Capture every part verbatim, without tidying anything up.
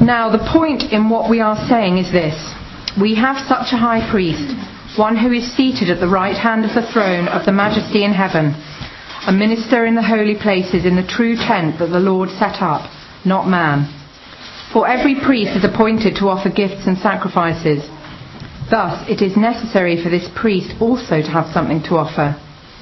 Now, the point in what we are saying is this. We have such a high priest, one who is seated at the right hand of the throne of the Majesty in heaven, a minister in the holy places in the true tent that the Lord set up, not man. For every priest is appointed to offer gifts and sacrifices. Thus, it is necessary for this priest also to have something to offer.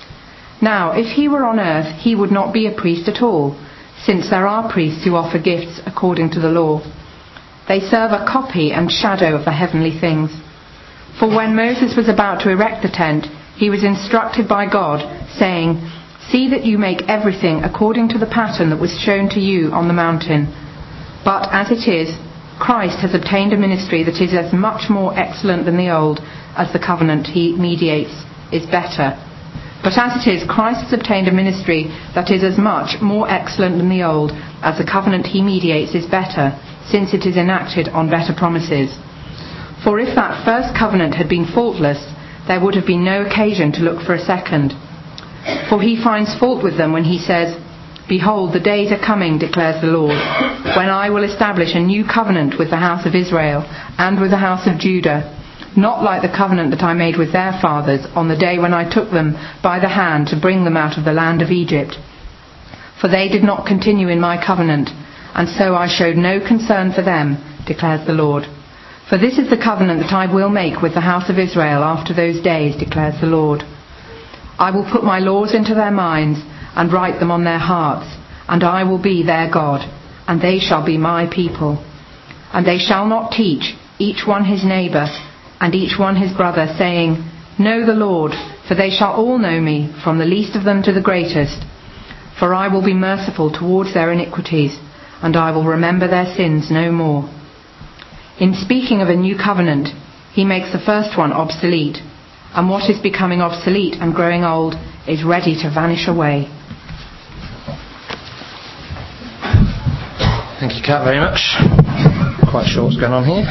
Now, if he were on earth, he would not be a priest at all, since there are priests who offer gifts according to the law. They serve a copy and shadow of the heavenly things. For when Moses was about to erect the tent, he was instructed by God, saying, "See that you make everything according to the pattern that was shown to you on the mountain." But as it is, Christ has obtained a ministry that is as much more excellent than the old, as the covenant he mediates is better. But as it is, Christ has obtained a ministry that is as much more excellent than the old, as the covenant he mediates is better, since it is enacted on better promises. For if that first covenant had been faultless, there would have been no occasion to look for a second. For he finds fault with them when he says, "Behold, the days are coming, declares the Lord, when I will establish a new covenant with the house of Israel and with the house of Judah, not like the covenant that I made with their fathers on the day when I took them by the hand to bring them out of the land of Egypt. For they did not continue in my covenant, and so I showed no concern for them, declares the Lord. For this is the covenant that I will make with the house of Israel after those days, declares the Lord. I will put my laws into their minds and write them on their hearts, and I will be their God, and they shall be my people. And they shall not teach, each one his neighbour, and each one his brother, saying, Know the Lord, for they shall all know me, from the least of them to the greatest. For I will be merciful towards their iniquities, and I will remember their sins no more. In speaking of a new covenant, he makes the first one obsolete, and what is becoming obsolete and growing old is ready to vanish away. Thank you, Kat, very much. Quite sure what's going on here.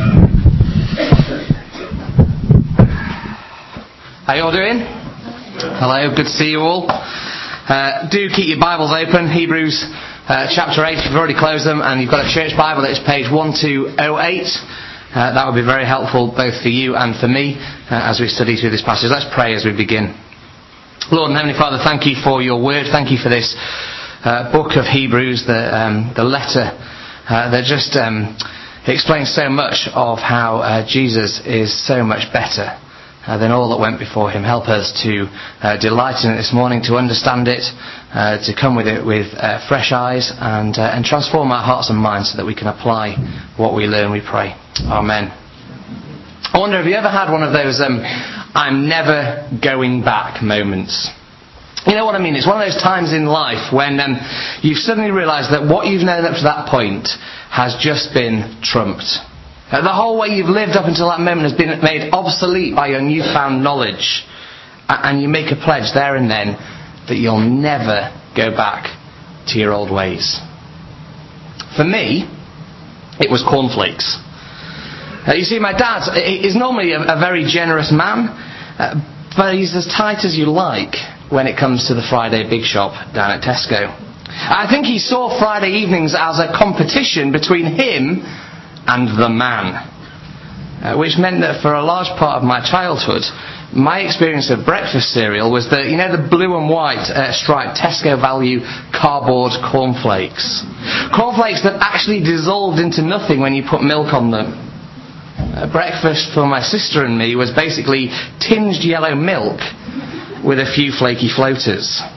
How you all doing? Hello, good to see you all. Uh, do keep your Bibles open. Hebrews uh, chapter eight, if you've already closed them and you've got a church Bible, it's page twelve oh eight. Uh, that would be very helpful both for you and for me uh, as we study through this passage. Let's pray as we begin. Lord and Heavenly Father, thank you for your word. Thank you for this uh, book of Hebrews, the, um, the letter uh, that just um, explains so much of how uh, Jesus is so much better Uh, than all that went before him. Help us to uh, delight in it this morning, to understand it, uh, to come with it with uh, fresh eyes and, uh, and transform our hearts and minds so that we can apply what we learn, we pray. Amen. I wonder, have you ever had one of those um, I'm never going back moments? You know what I mean? It's one of those times in life when um, you've suddenly realised that what you've known up to that point has just been trumped. Uh, the whole way you've lived up until that moment has been made obsolete by your newfound knowledge. Uh, and you make a pledge there and then that you'll never go back to your old ways. For me, it was cornflakes. Uh, you see, my dad is normally a, a very generous man, uh, but he's as tight as you like when it comes to the Friday big shop down at Tesco. I think he saw Friday evenings as a competition between him and the man, uh, which meant that for a large part of my childhood, my experience of breakfast cereal was the, you know, the blue and white uh, striped Tesco value cardboard cornflakes. Cornflakes that actually dissolved into nothing when you put milk on them. Uh, breakfast for my sister and me was basically tinged yellow milk with a few flaky floaters.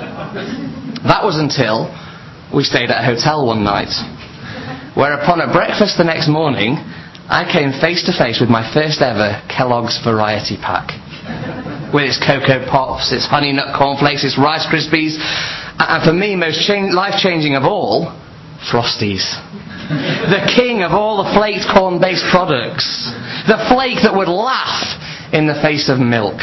That was until we stayed at a hotel one night, where upon a breakfast the next morning, I came face to face with my first ever Kellogg's Variety Pack. With its Cocoa Pops, its Honey Nut Cornflakes, its Rice Krispies, and for me, most cha- life-changing of all, Frosties. The king of all the flaked corn-based products. The flake that would laugh in the face of milk.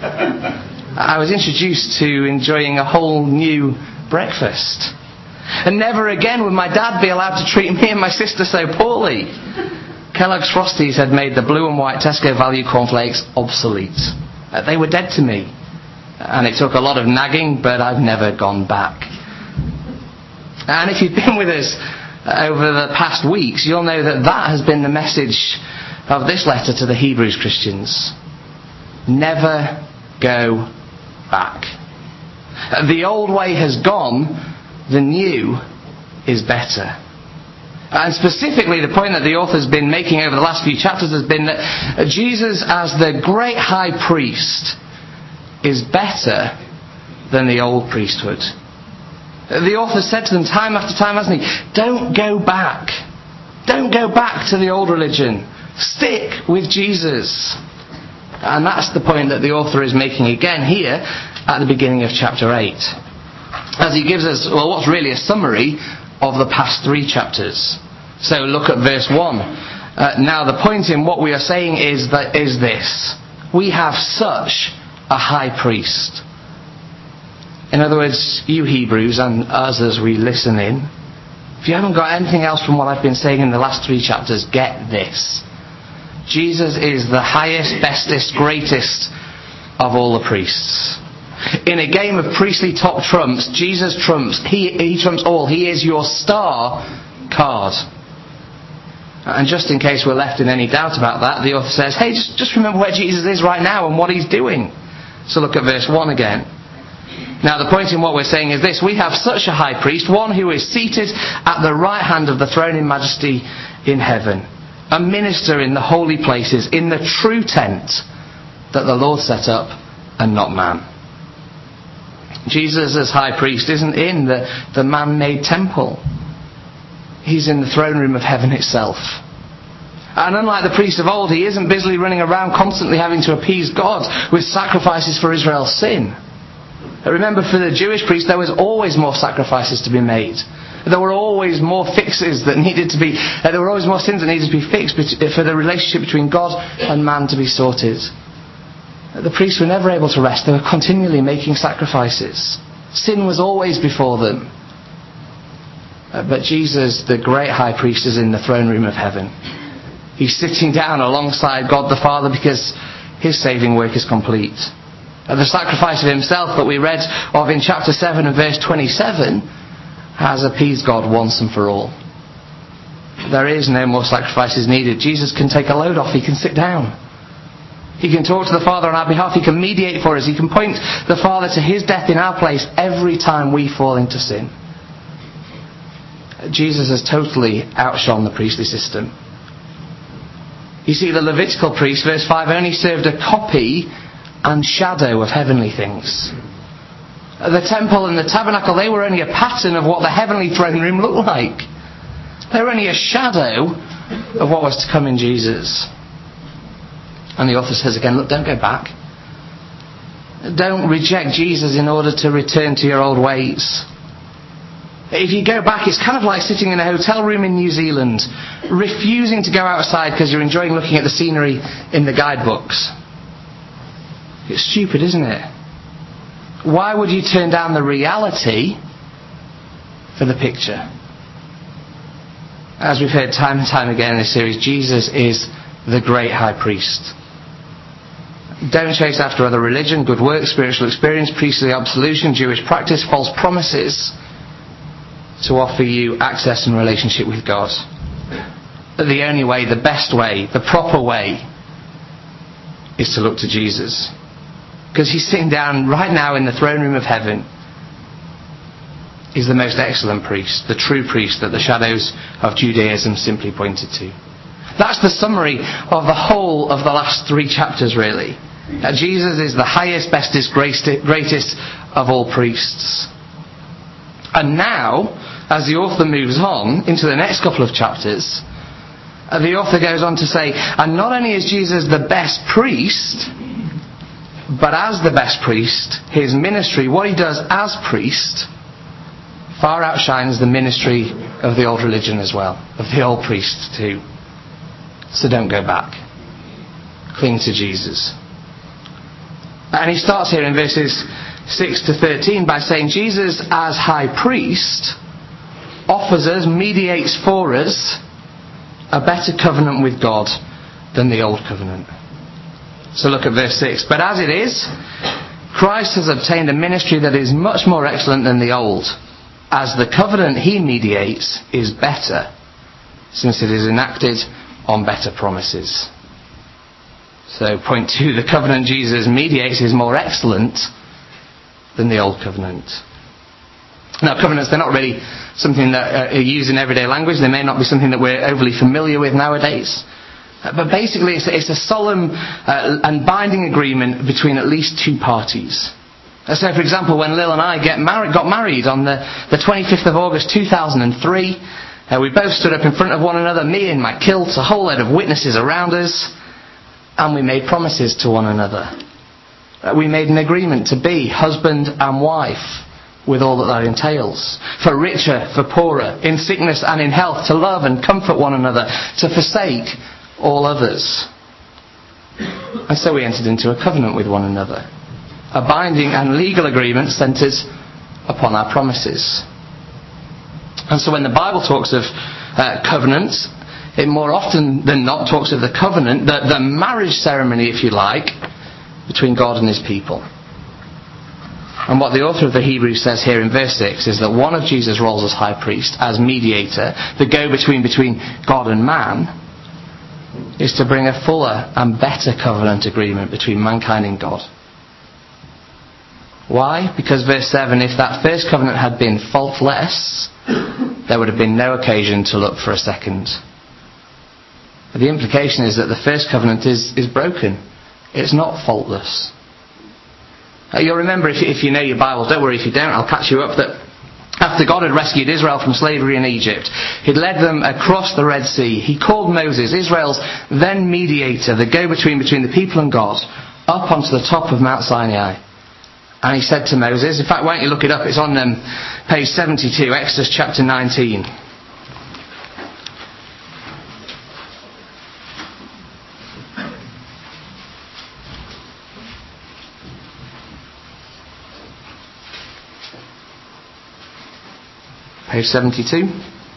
I was introduced to enjoying a whole new breakfast. And never again would my dad be allowed to treat me and my sister so poorly. Kellogg's Frosties had made the blue and white Tesco value cornflakes obsolete. Uh, they were dead to me. And it took a lot of nagging, but I've never gone back. And if you've been with us over the past weeks, you'll know that that has been the message of this letter to the Hebrews Christians. Never go back. The old way has gone, the new is better. And specifically, the point that the author's been making over the last few chapters has been that Jesus, as the great high priest, is better than the old priesthood. The author said to them time after time, hasn't he? Don't go back. Don't go back to the old religion. Stick with Jesus. And that's the point that the author is making again here at the beginning of chapter eight. As he gives us, well, what's really a summary of the past three chapters. So look at verse one. Uh, now the point in what we are saying is that is this. We have such a high priest. In other words, you Hebrews and us as we listen in, if you haven't got anything else from what I've been saying in the last three chapters, get this. Jesus is the highest, bestest, greatest of all the priests. In a game of priestly top trumps, Jesus trumps. He, he trumps all. He is your star card. And just in case we're left in any doubt about that, the author says, hey, just, just remember where Jesus is right now and what he's doing. So look at verse one again. Now the point in what we're saying is this. We have such a high priest, one who is seated at the right hand of the throne in majesty in heaven. A minister in the holy places, in the true tent that the Lord set up and not man. Jesus as high priest isn't in the, the man-made temple. He's in the throne room of heaven itself. And unlike the priests of old, he isn't busily running around constantly having to appease God with sacrifices for Israel's sin. Remember, for the Jewish priests, there was always more sacrifices to be made. There were always more fixes that needed to be, uh, there were always more sins that needed to be fixed for the relationship between God and man to be sorted. The priests were never able to rest. They were continually making sacrifices. Sin was always before them. Uh, but Jesus, the great high priest, is in the throne room of heaven. He's sitting down alongside God the Father because his saving work is complete. Uh, the sacrifice of himself that we read of in chapter seven and verse twenty-seven has appeased God once and for all. There is no more sacrifices needed. Jesus can take a load off. He can sit down. He can talk to the Father on our behalf. He can mediate for us. He can point the Father to his death in our place every time we fall into sin. Jesus has totally outshone the priestly system. You see, the Levitical priest, verse five, only served a copy and shadow of heavenly things. The temple and the tabernacle, they were only a pattern of what the heavenly throne room looked like. They were only a shadow of what was to come in Jesus. And the author says again, look, don't go back. Don't reject Jesus in order to return to your old ways. If you go back, it's kind of like sitting in a hotel room in New Zealand, refusing to go outside because you're enjoying looking at the scenery in the guidebooks. It's stupid, isn't it? Why would you turn down the reality for the picture? As we've heard time and time again in this series, Jesus is the great high priest. Don't chase after other religion, good works, spiritual experience, priestly absolution, Jewish practice, false promises to offer you access and relationship with God. The only way, the best way, the proper way is to look to Jesus. Because he's sitting down right now in the throne room of heaven. He's the most excellent priest, the true priest that the shadows of Judaism simply pointed to. That's the summary of the whole of the last three chapters, really. That Jesus is the highest, bestest, greatest of all priests. And now, as the author moves on into the next couple of chapters, the author goes on to say, and not only is Jesus the best priest, but as the best priest, his ministry, what he does as priest, far outshines the ministry of the old religion as well, of the old priests too. So don't go back. Cling to Jesus. And he starts here in verses six to thirteen by saying Jesus as high priest offers us, mediates for us, a better covenant with God than the old covenant. So look at verse six. But as it is, Christ has obtained a ministry that is much more excellent than the old. as the covenant he mediates is better, since it is enacted on better promises. So point two, the covenant Jesus mediates is more excellent than the old covenant. Now, covenants, they're not really something that are used in everyday language. They may not be something that we're overly familiar with nowadays. But basically, it's a, it's a solemn uh, and binding agreement between at least two parties. So, for example, when Lil and I get married, got married on the, the twenty-fifth of August two thousand three, uh, we both stood up in front of one another, me in my kilt, a whole load of witnesses around us, and we made promises to one another. Uh, we made an agreement to be husband and wife, with all that that entails. For richer, for poorer, in sickness and in health, to love and comfort one another, to forsake all others. And so we entered into a covenant with one another. A binding and legal agreement centred upon our promises. And so when the Bible talks of uh, covenants, it more often than not talks of the covenant, the, the marriage ceremony, if you like, between God and his people. And what the author of the Hebrews says here in verse six is that one of Jesus' roles as high priest, as mediator, the go-between between God and man, is to bring a fuller and better covenant agreement between mankind and God. Why? Because verse seven, if that first covenant had been faultless, there would have been no occasion to look for a second. But the implication is that the first covenant is, is broken. It's not faultless. Uh, you'll remember, if, if you know your Bible, don't worry if you don't, I'll catch you up, that after God had rescued Israel from slavery in Egypt, he'd led them across the Red Sea. He called Moses, Israel's then mediator, the go-between between the people and God, up onto the top of Mount Sinai. And he said to Moses, in fact, why don't you look it up? It's on um, page seventy-two, Exodus chapter nineteen. Page seventy-two.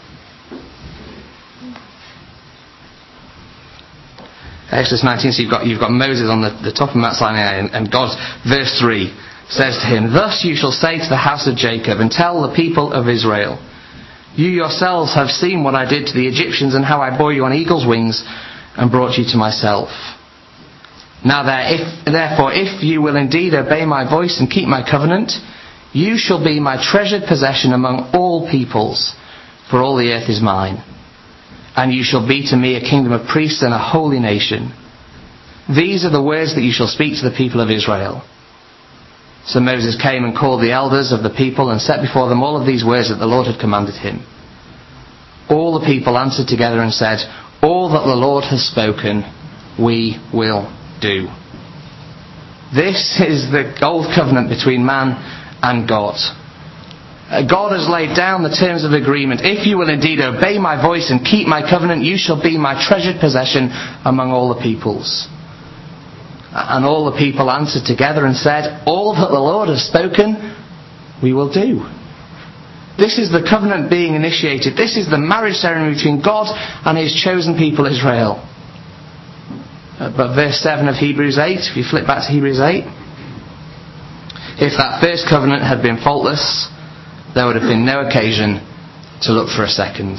Exodus nineteen, so you've got, you've got Moses on the, the top of Mount Sinai, and, and God, verse three, says to him, "Thus you shall say to the house of Jacob, and tell the people of Israel, you yourselves have seen what I did to the Egyptians, and how I bore you on eagle's wings, and brought you to myself. Now there, if, therefore, if you will indeed obey my voice and keep my covenant, you shall be my treasured possession among all peoples, for all the earth is mine. And you shall be to me a kingdom of priests and a holy nation. These are the words that you shall speak to the people of Israel." So Moses came and called the elders of the people and set before them all of these words that the Lord had commanded him. All the people answered together and said, "All that the Lord has spoken, we will do." This is the old covenant between man and God. God has laid down the terms of agreement. If you will indeed obey my voice and keep my covenant, you shall be my treasured possession among all the peoples. And all the people answered together and said, "All that the Lord has spoken, we will do." This is the covenant being initiated. This is the marriage ceremony between God and his chosen people Israel. But verse seven of Hebrews eight, if you flip back to Hebrews eight, if that first covenant had been faultless, there would have been no occasion to look for a second.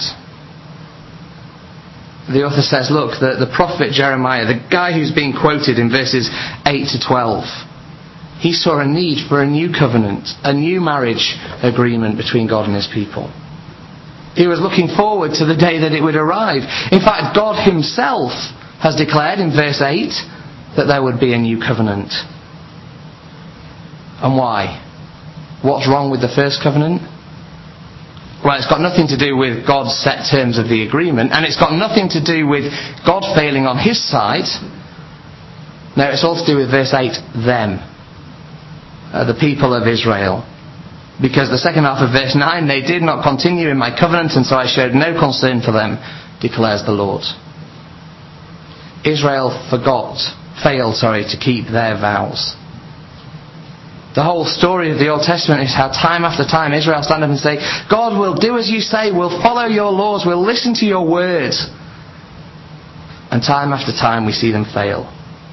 The author says, look, the, the prophet Jeremiah, the guy who's being quoted in verses eight to twelve, he saw a need for a new covenant, a new marriage agreement between God and his people. He was looking forward to the day that it would arrive. In fact, God himself has declared in verse eight that there would be a new covenant. And why? What's wrong with the first covenant? Well, it's got nothing to do with God's set terms of the agreement, and it's got nothing to do with God failing on his side. No, it's all to do with verse eight, them. Uh, the people of Israel. Because the second half of verse nine, "They did not continue in my covenant, and so I showed no concern for them, declares the Lord." Israel forgot, failed, sorry, to keep their vows. The whole story of the Old Testament is how time after time Israel stand up and say, "God will do as you say, we'll follow your laws, we'll listen to your words." And time after time we see them fail.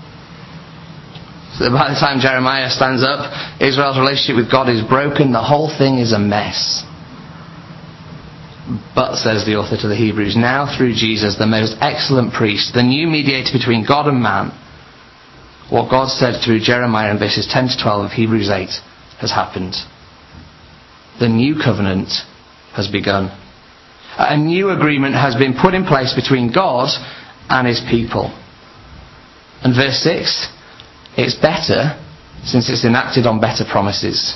So by the time Jeremiah stands up, Israel's relationship with God is broken, the whole thing is a mess. But, says the author to the Hebrews, now through Jesus, the most excellent priest, the new mediator between God and man, what God said through Jeremiah in verses ten to twelve of Hebrews eight has happened. The new covenant has begun. A new agreement has been put in place between God and his people. And verse six, it's better since it's enacted on better promises.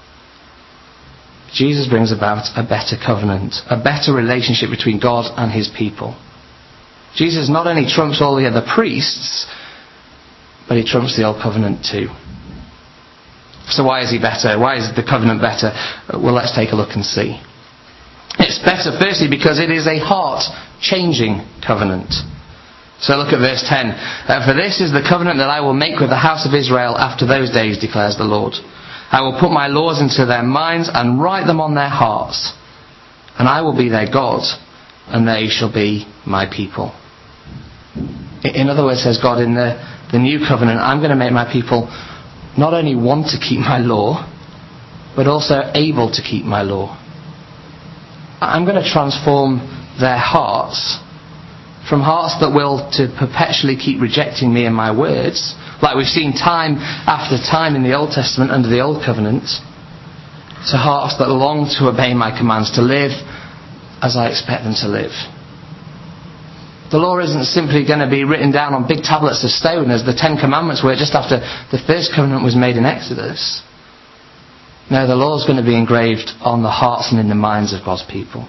Jesus brings about a better covenant, a better relationship between God and his people. Jesus not only trumps all the other priests, but he trumps the old covenant too. So why is he better? Why is the covenant better? Well, let's take a look and see. It's better firstly because it is a heart-changing covenant. So look at verse ten. Uh, For this is the covenant that I will make with the house of Israel after those days, declares the Lord. I will put my laws into their minds and write them on their hearts. And I will be their God, and they shall be my people. In other words, says God, in the, the new covenant, I'm going to make my people not only want to keep my law, but also able to keep my law. I'm going to transform their hearts from hearts that will to perpetually keep rejecting me and my words, like we've seen time after time in the Old Testament under the Old Covenant, to hearts that long to obey my commands, to live as I expect them to live. The law isn't simply going to be written down on big tablets of stone as the Ten Commandments were just after the first covenant was made in Exodus. No, the law is going to be engraved on the hearts and in the minds of God's people.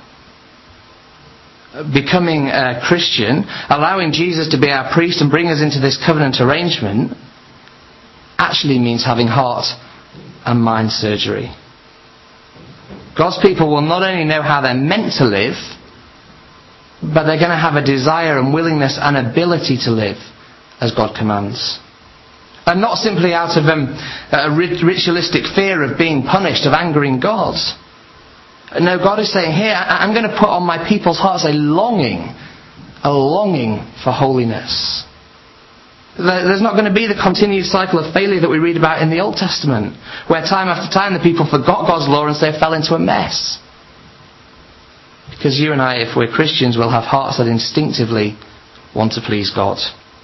Becoming a Christian, allowing Jesus to be our priest and bring us into this covenant arrangement, actually means having heart and mind surgery. God's people will not only know how they're meant to live, but they're going to have a desire and willingness and ability to live as God commands. And not simply out of um, a ritualistic fear of being punished, of angering God. No, God is saying here, I'm going to put on my people's hearts a longing, a longing for holiness. There's not going to be the continued cycle of failure that we read about in the Old Testament, where time after time the people forgot God's law and so fell into a mess. Because you and I, if we're Christians, will have hearts that instinctively want to please God.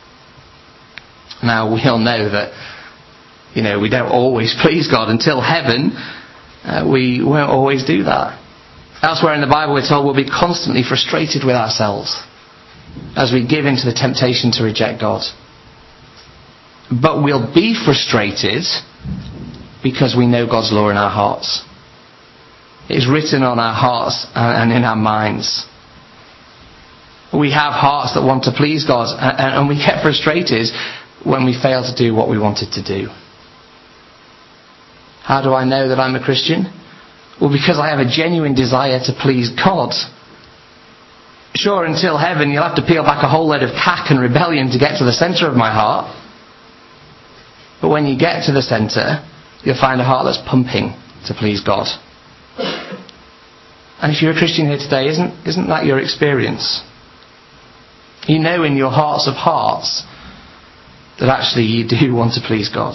Now, we all know that, you know, we don't always please God until heaven. Uh, we won't always do that. Elsewhere in the Bible we're told we'll be constantly frustrated with ourselves as we give into the temptation to reject God. But we'll be frustrated because we know God's law in our hearts. It's written on our hearts and in our minds. We have hearts that want to please God, and we get frustrated when we fail to do what we wanted to do. How do I know that I'm a Christian? Well, because I have a genuine desire to please God. Sure, until heaven you'll have to peel back a whole load of cack and rebellion to get to the centre of my heart. But when you get to the centre, you'll find a heart that's pumping to please God. And if you're a Christian here today, isn't, isn't that your experience? You know in your hearts of hearts that actually you do want to please God.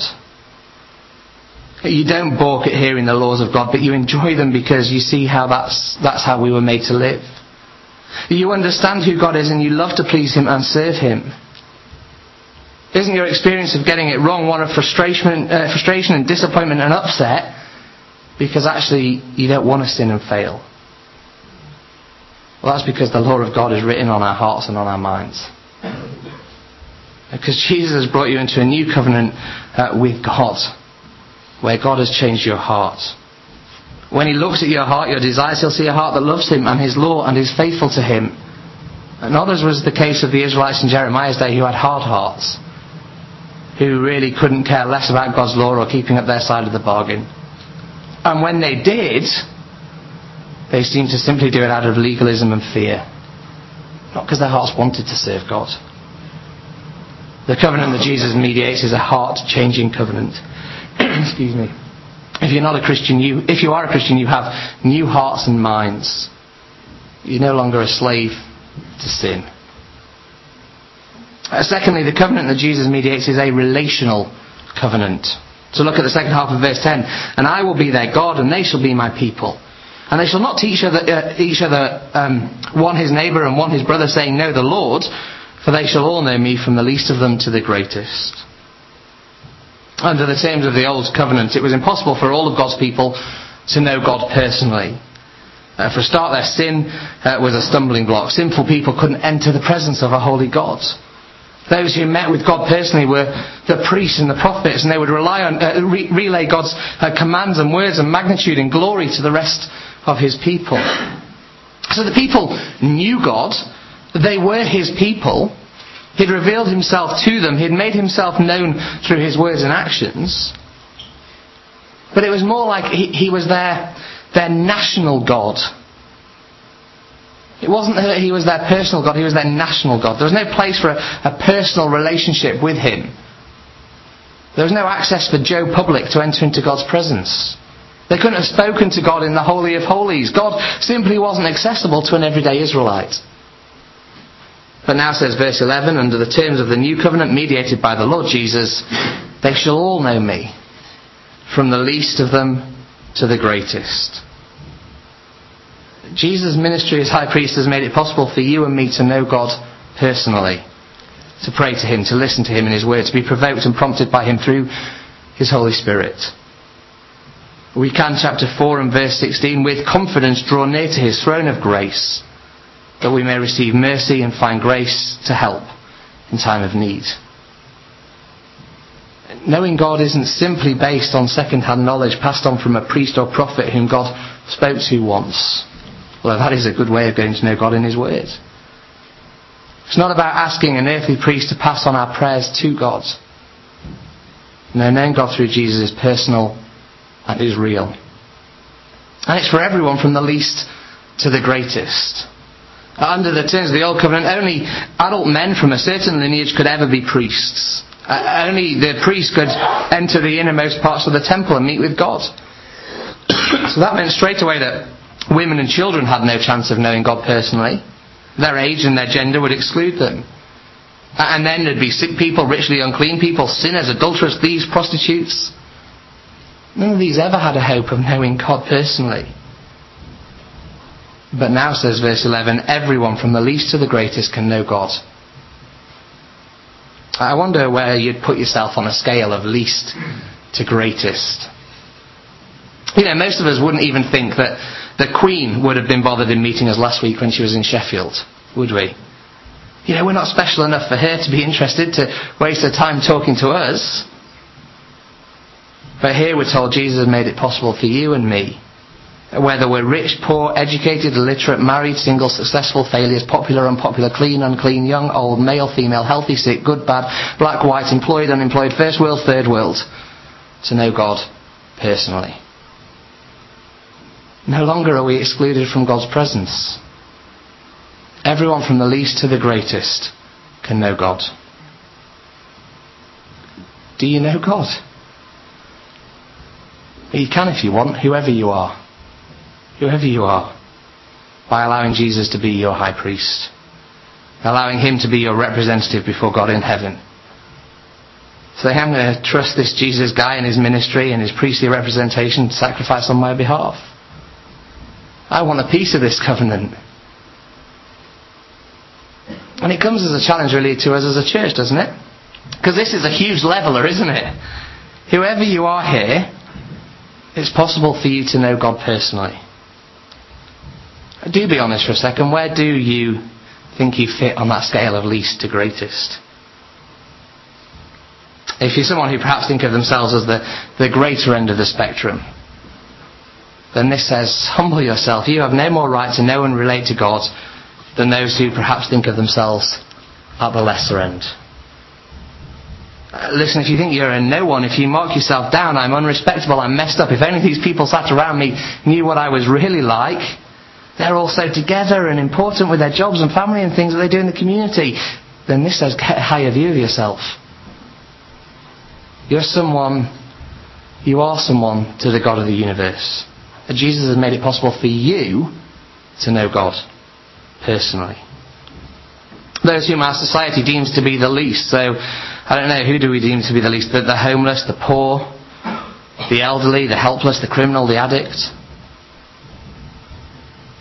You don't balk at hearing the laws of God, but you enjoy them because you see how that's, that's how we were made to live. You understand who God is and you love to please him and serve him. Isn't your experience of getting it wrong one of frustration, uh, frustration and disappointment and upset because actually you don't want to sin and fail? Well, that's because the law of God is written on our hearts and on our minds. Because Jesus has brought you into a new covenant uh, with God, where God has changed your heart. When he looks at your heart, your desires, he'll see a heart that loves him and his law and is faithful to him. And not as was the case of the Israelites in Jeremiah's day who had hard hearts, who really couldn't care less about God's law or keeping up their side of the bargain. And when they did, they seemed to simply do it out of legalism and fear. Not because their hearts wanted to serve God. The covenant that Jesus mediates is a heart-changing covenant. Excuse me. If you're not a Christian, you, if you are a Christian, you have new hearts and minds. You're no longer a slave to sin. Uh, secondly, the covenant that Jesus mediates is a relational covenant. So look at the second half of verse ten. And I will be their God, and they shall be my people. And they shall not teach other, uh, each other um, one his neighbour and one his brother, saying, know the Lord, for they shall all know me, from the least of them to the greatest. Under the terms of the Old Covenant, it was impossible for all of God's people to know God personally. Uh, for a start, their sin uh, was a stumbling block. Sinful people couldn't enter the presence of a holy God. Those who met with God personally were the priests and the prophets, and they would rely on uh, re- relay God's uh, commands and words and magnitude and glory to the rest of his people. So the people knew God. They were his people. He'd revealed himself to them. He'd made himself known through his words and actions. But it was more like he, he was their, their national God. It wasn't that he was their personal God, he was their national God. There was no place for a, a personal relationship with him. There was no access for Joe Public to enter into God's presence. They couldn't have spoken to God in the Holy of Holies. God simply wasn't accessible to an everyday Israelite. But now says verse eleven, under the terms of the new covenant mediated by the Lord Jesus, they shall all know me, from the least of them to the greatest. Jesus' ministry as high priest has made it possible for you and me to know God personally, to pray to him, to listen to him in his word, to be provoked and prompted by him through his Holy Spirit. We can, chapter four and verse sixteen, with confidence draw near to his throne of grace, that we may receive mercy and find grace to help in time of need. Knowing God isn't simply based on second-hand knowledge passed on from a priest or prophet whom God spoke to once. Well, that is a good way of getting to know God in his word. It's not about asking an earthly priest to pass on our prayers to God. No, knowing God through Jesus is personal and is real. And it's for everyone, from the least to the greatest. Under the terms of the Old Covenant, only adult men from a certain lineage could ever be priests. Uh, only the priest could enter the innermost parts of the temple and meet with God. So that meant straight away that women and children had no chance of knowing God personally. Their age and their gender would exclude them. And then there'd be sick people, ritually unclean people, sinners, adulterers, thieves, prostitutes. None of these ever had a hope of knowing God personally. But now, says verse eleven, everyone from the least to the greatest can know God. I wonder where you'd put yourself on a scale of least to greatest. You know, most of us wouldn't even think that the Queen would have been bothered in meeting us last week when she was in Sheffield, would we? You know, we're not special enough for her to be interested to waste her time talking to us. But here we're told Jesus has made it possible for you and me, whether we're rich, poor, educated, illiterate, married, single, successful, failures, popular, unpopular, clean, unclean, young, old, male, female, healthy, sick, good, bad, black, white, employed, unemployed, first world, third world, to know God personally. No longer are we excluded from God's presence. Everyone from the least to the greatest can know God. Do you know God? You can if you want, whoever you are. Whoever you are. By allowing Jesus to be your high priest. Allowing him to be your representative before God in heaven. So I'm going to trust this Jesus guy and his ministry and his priestly representation to sacrifice on my behalf. I want a piece of this covenant. And it comes as a challenge really to us as a church, doesn't it? Because this is a huge leveler, isn't it? Whoever you are here, it's possible for you to know God personally. Do be honest for a second. Where do you think you fit on that scale of least to greatest? If you're someone who perhaps think of themselves as the, the greater end of the spectrum, then this says, humble yourself. You have no more right to know and relate to God than those who perhaps think of themselves at the lesser end. Uh, listen, if you think you're a no one, if you mark yourself down, I'm unrespectable, I'm messed up, if only these people sat around me knew what I was really like, they're all so together and important with their jobs and family and things that they do in the community, then this says, get a higher view of yourself. You're someone, you are someone to the God of the universe. And Jesus has made it possible for you to know God personally. Those whom our society deems to be the least, so I don't know, who do we deem to be the least? The, the homeless, the poor, the elderly, the helpless, the criminal, the addict.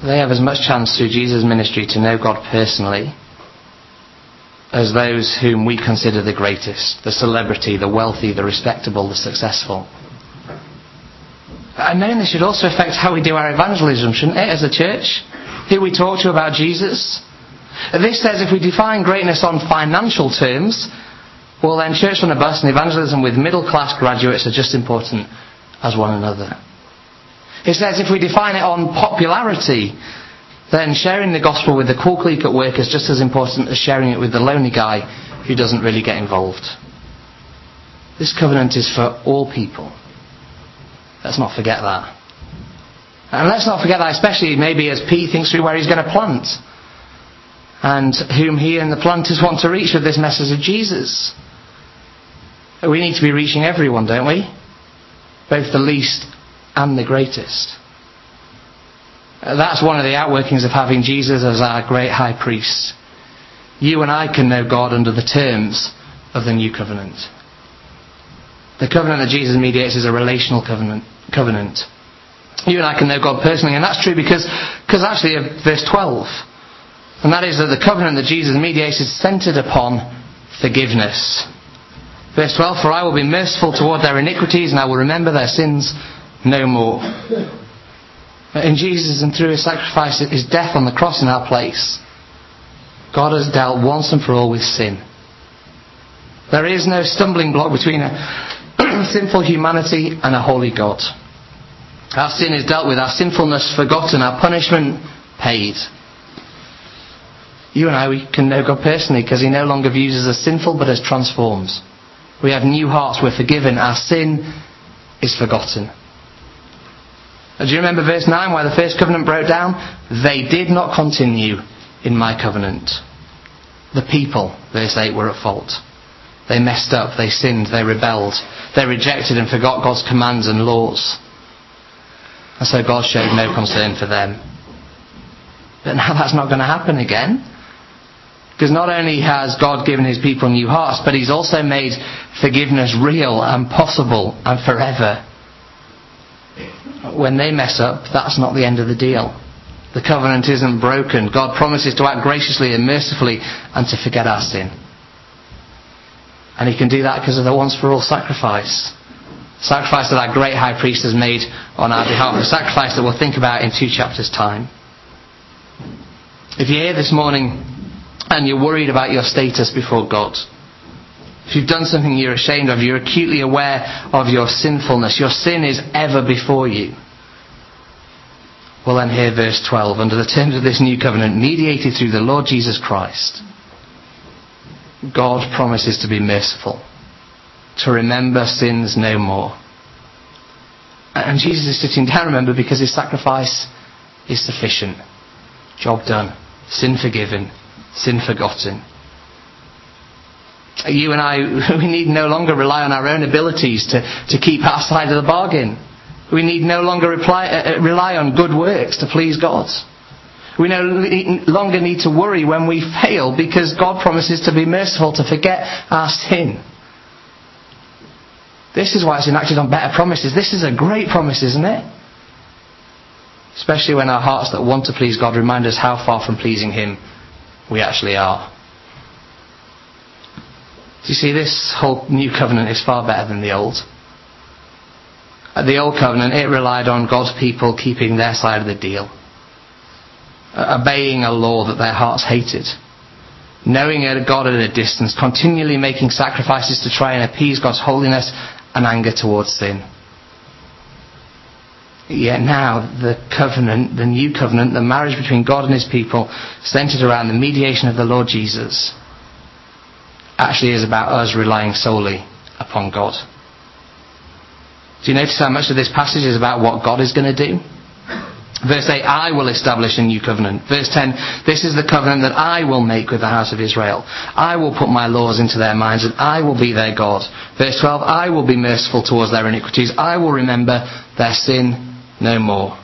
they have as much chance through Jesus' ministry to know God personally as those whom we consider the greatest, the celebrity, the wealthy, the respectable, the successful. And knowing this should also affect how we do our evangelism, shouldn't it, as a church? Who we talk to about Jesus. This says if we define greatness on financial terms, well then church on a bus and evangelism with middle class graduates are just important as one another. It says if we define it on popularity, then sharing the gospel with the cool clique at work is just as important as sharing it with the lonely guy who doesn't really get involved. This covenant is for all people. Let's not forget that. And let's not forget that, especially maybe as Pete thinks through where he's going to plant and whom he and the planters want to reach with this message of Jesus. We need to be reaching everyone, don't we? Both the least and the greatest. That's one of the outworkings of having Jesus as our great high priest. You and I can know God under the terms of the new covenant. The covenant that Jesus mediates is a relational covenant. covenant. You and I can know God personally, and that's true because, because actually of verse twelve. And that is that the covenant that Jesus mediates is centred upon forgiveness. Verse twelve, for I will be merciful toward their iniquities, and I will remember their sins no more. In Jesus and through his sacrifice, his death on the cross in our place, God has dealt once and for all with sin. There is no stumbling block between a sinful humanity and a holy God. Our sin is dealt with, our sinfulness forgotten, our punishment paid. You and I, we can know God personally because he no longer views us as sinful but as transformed. We have new hearts, we're forgiven, our sin is forgotten. Do you remember verse nine, why the first covenant broke down? They did not continue in my covenant. The people, verse eight, were at fault. They messed up, they sinned, they rebelled. They rejected and forgot God's commands and laws. And so God showed no concern for them. But now that's not going to happen again. Because not only has God given his people new hearts, but he's also made forgiveness real and possible and forever. When they mess up, that's not the end of the deal. The covenant isn't broken. God promises to act graciously and mercifully and to forget our sin. And he can do that because of the once for all sacrifice. Sacrifice that our great high priest has made on our behalf. A sacrifice that we'll think about in two chapters' time. If you're here this morning and you're worried about your status before God, if you've done something you're ashamed of, you're acutely aware of your sinfulness, your sin is ever before you, well then hear verse twelve. Under the terms of this new covenant, mediated through the Lord Jesus Christ, God promises to be merciful, to remember sins no more. And Jesus is sitting down, remember, because his sacrifice is sufficient. Job done. Sin forgiven. Sin forgotten. You and I, we need no longer rely on our own abilities to, to keep our side of the bargain. We need no longer reply, uh, rely on good works to please God. We no longer need to worry when we fail because God promises to be merciful, to forget our sin. This is why it's enacted on better promises. This is a great promise, isn't it? Especially when our hearts that want to please God remind us how far from pleasing him we actually are. Do you see, this whole new covenant is far better than the old. The old covenant, it relied on God's people keeping their side of the deal. Obeying a law that their hearts hated. Knowing God at a distance. Continually making sacrifices to try and appease God's holiness and anger towards sin. Yet now, the covenant, the new covenant, the marriage between God and his people, centred around the mediation of the Lord Jesus, actually is about us relying solely upon God. Do you notice how much of this passage is about what God is going to do? Verse eight, I will establish a new covenant. Verse ten, this is the covenant that I will make with the house of Israel. I will put my laws into their minds and I will be their God. Verse twelve, I will be merciful towards their iniquities. I will remember their sin no more.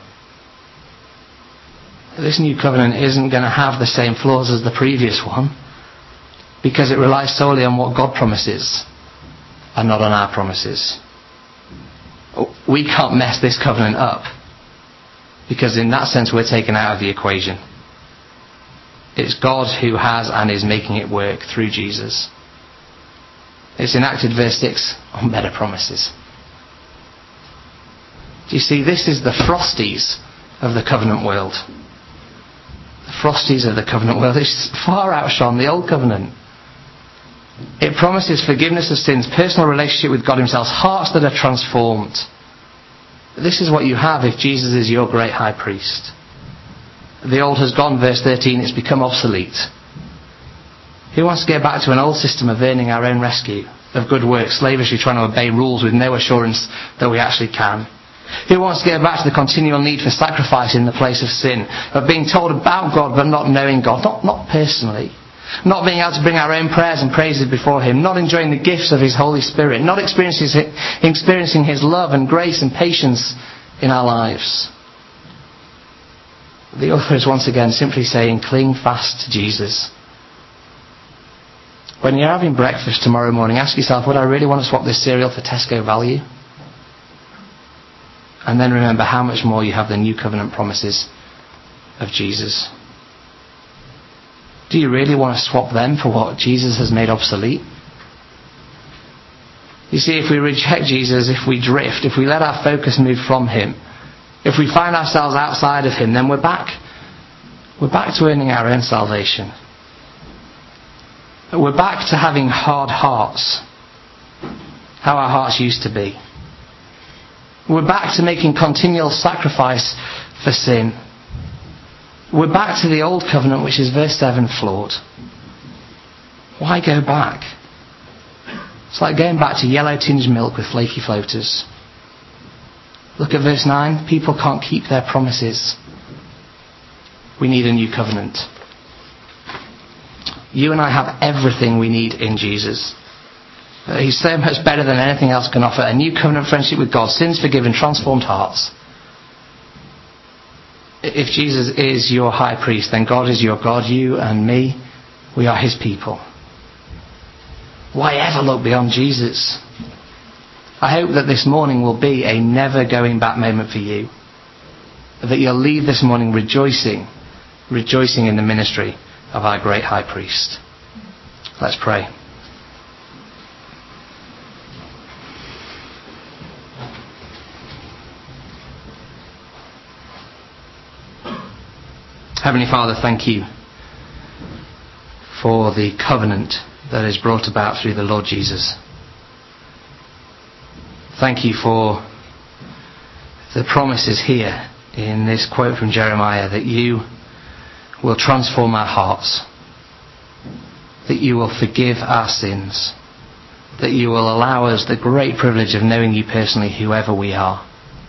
This new covenant isn't going to have the same flaws as the previous one because it relies solely on what God promises and not on our promises. We can't mess this covenant up. because in that sense we're taken out of the equation. It's God who has and is making it work through Jesus. It's enacted, verse six, on better promises. Do you see, this is the Frosties of the covenant world. The Frosties of the covenant world. It's far outshone the old covenant. It promises forgiveness of sins, personal relationship with God himself, hearts that are transformed. This is what you have if Jesus is your great high priest. The old has gone, verse thirteen, it's become obsolete. Who wants to go back to an old system of earning our own rescue, of good works, slavishly trying to obey rules with no assurance that we actually can? Who wants to go back to the continual need for sacrifice in the place of sin, of being told about God but not knowing God, not, not personally, not being able to bring our own prayers and praises before him, not enjoying the gifts of his Holy Spirit, not experiencing, experiencing his love and grace and patience in our lives? The author is once again simply saying, cling fast to Jesus. When you're having breakfast tomorrow morning, ask yourself, would I really want to swap this cereal for Tesco value? And then remember how much more you have the new covenant promises of Jesus. Do you really want to swap them for what Jesus has made obsolete? You see, if we reject Jesus, if we drift, if we let our focus move from him, if we find ourselves outside of him, then we're back. We're back to earning our own salvation. We're back to having hard hearts, how our hearts used to be. We're back to making continual sacrifice for sin. We're back to the old covenant, which is verse seven, flawed. Why go back? It's like going back to yellow tinged milk with flaky floaters. Look at verse nine. People can't keep their promises. We need a new covenant. You and I have everything we need in Jesus. He's so much better than anything else can offer. A new covenant friendship with God, sins forgiven, transformed hearts. If Jesus is your high priest, then God is your God. You and me, we are his people. Why ever look beyond Jesus? I hope that this morning will be a never going back moment for you. That you'll leave this morning rejoicing, rejoicing in the ministry of our great high priest. Let's pray. Heavenly Father, thank you for the covenant that is brought about through the Lord Jesus. Thank you for the promises here in this quote from Jeremiah that you will transform our hearts, that you will forgive our sins, that you will allow us the great privilege of knowing you personally, whoever we are.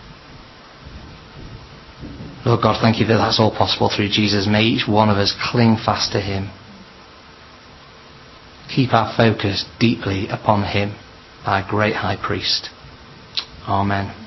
Lord God, thank you that that's all possible through Jesus. May each one of us cling fast to him. Keep our focus deeply upon him, our great high priest. Amen.